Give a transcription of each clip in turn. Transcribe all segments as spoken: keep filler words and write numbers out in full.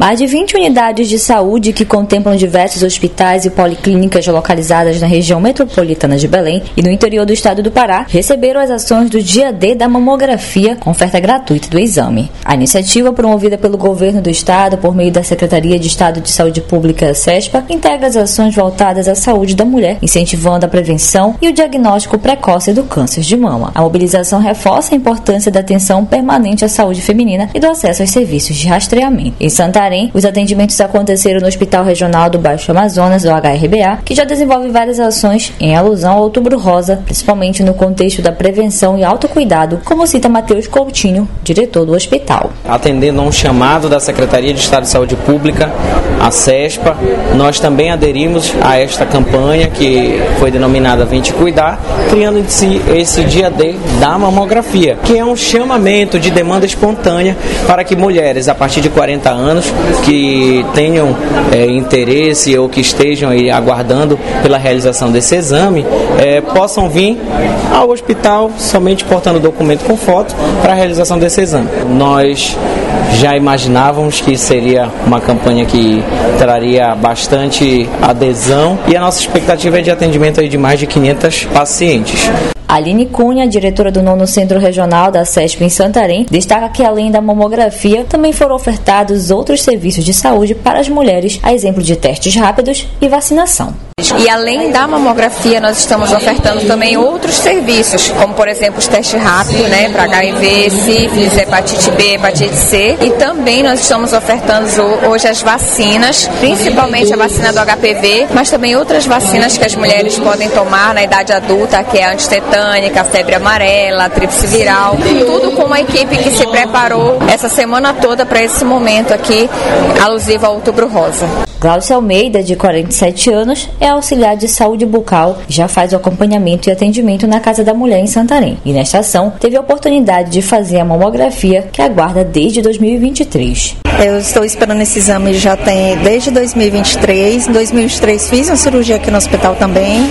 Mais de vinte unidades de saúde que contemplam diversos hospitais e policlínicas localizadas na região metropolitana de Belém e no interior do estado do Pará receberam as ações do Dia D da mamografia com oferta gratuita do exame. A iniciativa, promovida pelo governo do estado por meio da Secretaria de Estado de Saúde Pública, SESPA, integra as ações voltadas à saúde da mulher, incentivando a prevenção e o diagnóstico precoce do câncer de mama. A mobilização reforça a importância da atenção permanente à saúde feminina e do acesso aos serviços de rastreamento. Em Santarém, os atendimentos aconteceram no Hospital Regional do Baixo Amazonas, o H R B A, que já desenvolve várias ações em alusão ao Outubro Rosa, principalmente no contexto da prevenção e autocuidado, como cita Matheus Coutinho, diretor do hospital. Atendendo a um chamado da Secretaria de Estado de Saúde Pública, a SESPA, nós também aderimos a esta campanha que foi denominada Vem Te Cuidar, criando esse, esse Dia D da mamografia, que é um chamamento de demanda espontânea para que mulheres a partir de quarenta anos que tenham é, interesse ou que estejam aí aguardando pela realização desse exame é, possam vir ao hospital somente portando documento com foto para a realização desse exame. Nós já imaginávamos que seria uma campanha que traria bastante adesão e a nossa expectativa é de atendimento aí de mais de quinhentas pacientes. Aline Cunha, diretora do nono Centro Regional da SESPA em Santarém, destaca que além da mamografia, também foram ofertados outros serviços de saúde para as mulheres, a exemplo de testes rápidos e vacinação. E além da mamografia, nós estamos ofertando também outros serviços, como por exemplo os testes rápidos, né, para H I V, sífilis, hepatite B, hepatite C. E também nós estamos ofertando hoje as vacinas, principalmente a vacina do H P V, mas também outras vacinas que as mulheres podem tomar na idade adulta, que é a antitetânica, a febre amarela, a tríplice viral. Tudo com uma equipe que se preparou essa semana toda para esse momento aqui, alusivo ao Outubro Rosa. Glaucia Almeida, de quarenta e sete anos, é auxiliar de saúde bucal e já faz o acompanhamento e atendimento na Casa da Mulher em Santarém. E nesta ação, teve a oportunidade de fazer a mamografia que aguarda desde dois mil e vinte e três. Eu estou esperando esse exame já tem desde dois mil e vinte e três. Em dois mil e vinte e três fiz uma cirurgia aqui no hospital também,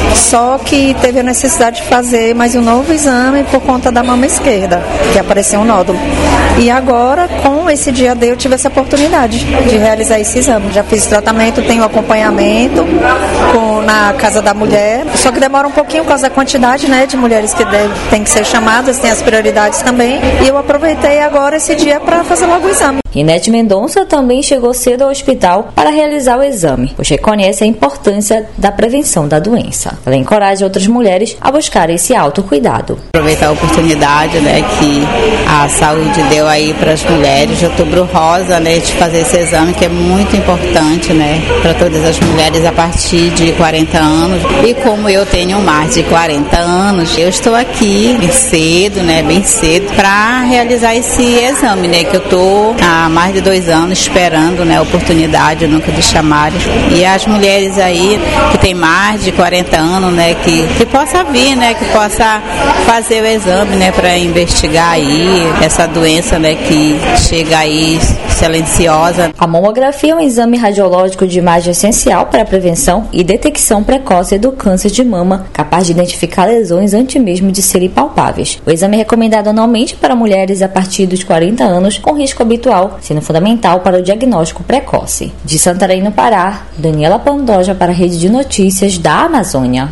só que teve a necessidade de fazer mais um novo exame por conta da mama esquerda, que apareceu um nódulo. E agora, com esse dia D, eu tive essa oportunidade de realizar esse exame. Já fiz tratamento, tenho acompanhamento com, na Casa da Mulher, só que demora um pouquinho por causa da quantidade, né, de mulheres que deve, tem que ser chamadas, tem as prioridades também. E eu aproveitei agora esse dia para fazer logo o exame. Rinete Mendonça também chegou cedo ao hospital para realizar o exame, pois reconhece a importância da prevenção da doença. Ela encoraja outras mulheres a buscar esse autocuidado. Aproveitar a oportunidade, né, que a saúde deu aí para as mulheres de Outubro Rosa, né, de fazer esse exame que é muito importante, né, para todas as mulheres a partir de quarenta anos. E como eu tenho mais de quarenta anos, eu estou aqui bem cedo, né, bem cedo, para realizar esse exame, né, que eu estou há mais de dois anos esperando, né, a oportunidade, nunca de chamarem. E as mulheres aí que tem mais de quarenta anos, né, que, que possa vir, né, que possa fazer o exame, né, para investigar aí essa doença, né, que chega aí silenciosa. A mamografia é um exame radiológico de imagem essencial para a prevenção e detecção precoce do câncer de mama, capaz de identificar lesões antes mesmo de serem palpáveis. O exame é recomendado anualmente para mulheres a partir dos quarenta anos com risco habitual, sendo fundamental para o diagnóstico precoce. De Santarém, no Pará, Daniela Pandoja para a Rede de Notícias da Amazônia.